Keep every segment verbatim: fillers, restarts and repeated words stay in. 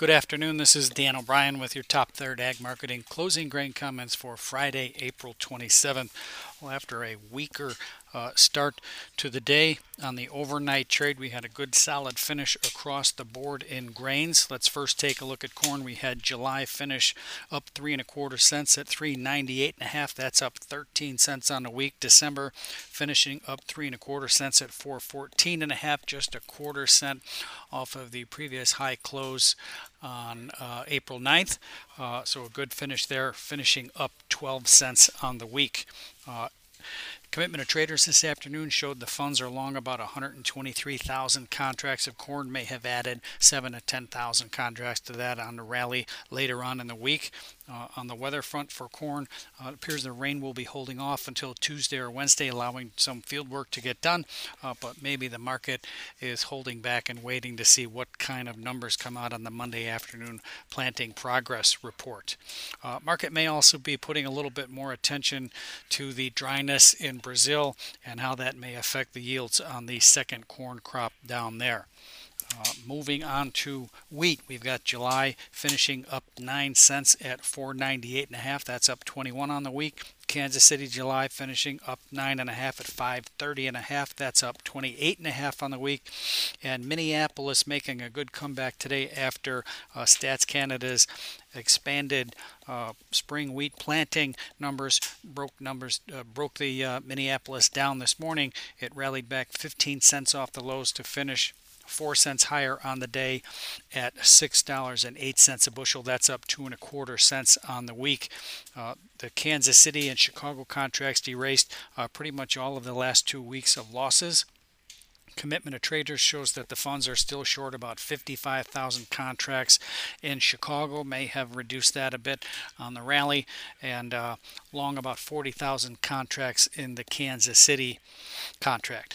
Good afternoon. This is Dan O'Brien with your Top Third Ag Marketing closing grain comments for Friday, April twenty-seventh. Well, after a weaker uh, start to the day on the overnight trade, we had a good solid finish across the board in grains. Let's first take a look at corn. We had July finish up three and a quarter cents at three ninety-eight and a half. That's up thirteen cents on the week. December finishing up three and a quarter cents at four fourteen and a half, just a quarter cent off of the previous high close on uh, April ninth. Uh, so a good finish there, finishing up twelve cents on the week. Uh, Commitment of traders this afternoon showed the funds are long about one hundred twenty-three thousand contracts of corn, may have added seven to ten thousand contracts to that on the rally later on in the week. Uh, on the weather front for corn, uh, it appears the rain will be holding off until Tuesday or Wednesday, allowing some field work to get done, uh, but maybe the market is holding back and waiting to see what kind of numbers come out on the Monday afternoon planting progress report. Uh, market may also be putting a little bit more attention to the dryness in Brazil and how that may affect the yields on the second corn crop down there. Uh, moving on to wheat, we've got July finishing up nine cents at four ninety-eight and a half. That's up twenty-one on the week. Kansas City July finishing up nine and a half at five thirty and a half. That's up twenty-eight and a half on the week. And Minneapolis making a good comeback today after uh, Stats Canada's expanded uh, spring wheat planting numbers broke numbers uh, broke the uh, Minneapolis down this morning. It rallied back fifteen cents off the lows to finish four cents higher on the day at six dollars and eight cents a bushel. That's up two and a quarter cents on the week. Uh, the Kansas City and Chicago contracts erased uh, pretty much all of the last two weeks of losses. Commitment of traders shows that the funds are still short about fifty-five thousand contracts in Chicago, may have reduced that a bit on the rally, and uh, long about forty thousand contracts in the Kansas City contract.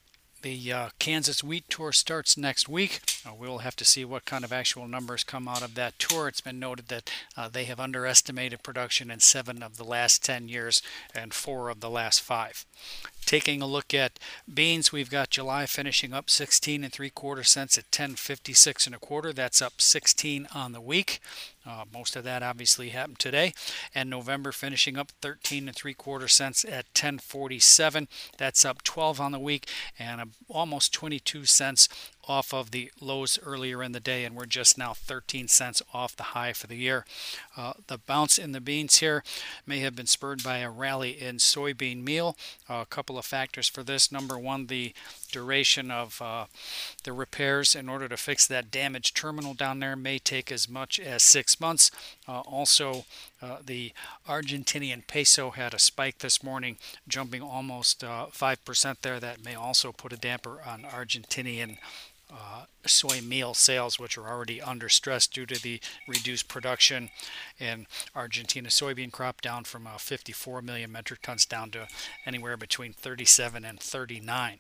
The uh, Kansas Wheat Tour starts next week. Uh, we'll have to see what kind of actual numbers come out of that tour. It's been noted that uh, they have underestimated production in seven of the last ten years and four of the last five. Taking a look at beans, we've got July finishing up sixteen and three quarter cents at ten fifty-six and a quarter. That's up sixteen on the week. Uh, most of that obviously happened today. And November finishing up thirteen and three quarter cents at ten forty-seven. That's up twelve on the week and uh, almost twenty-two cents off of the lows earlier in the day, and we're just now thirteen cents off the high for the year. Uh, the bounce in the beans here may have been spurred by a rally in soybean meal. Uh, a couple of factors for this. Number one, the duration of uh, the repairs in order to fix that damaged terminal down there may take as much as six months. Uh, also, uh, the Argentinian peso had a spike this morning, jumping almost uh, five percent there. That may also put a damper on Argentinian Uh, soy meal sales, which are already under stress due to the reduced production in Argentina soybean crop, down from uh, fifty-four million metric tons down to anywhere between thirty-seven and thirty-nine.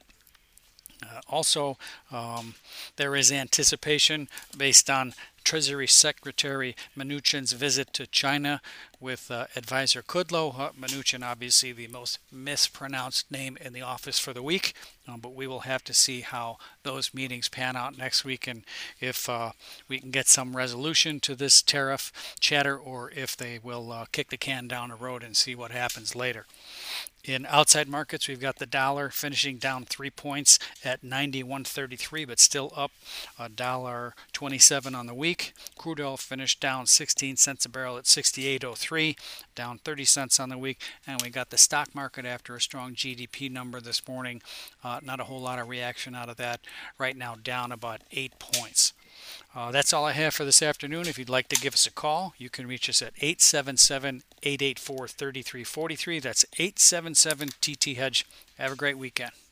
Uh, also, um, there is anticipation based on Treasury Secretary Mnuchin's visit to China with uh, advisor Kudlow. Uh, Mnuchin, obviously the most mispronounced name in the office for the week, um, but we will have to see how those meetings pan out next week and if uh, we can get some resolution to this tariff chatter, or if they will uh, kick the can down the road and see what happens later. In outside markets, we've got the dollar finishing down three points at ninety-one thirty-three, but still up a dollar twenty-seven on the week. Crude oil finished down sixteen cents a barrel at sixty-eight oh three, down thirty cents on the week. And we got the stock market after a strong G D P number this morning. Uh, not a whole lot of reaction out of that. Right now, down about eight points. Uh, that's all I have for this afternoon. If you'd like to give us a call, you can reach us at eight seven seven, eight eight four, three three four three. That's eight seven seven T T Hedge. Have a great weekend.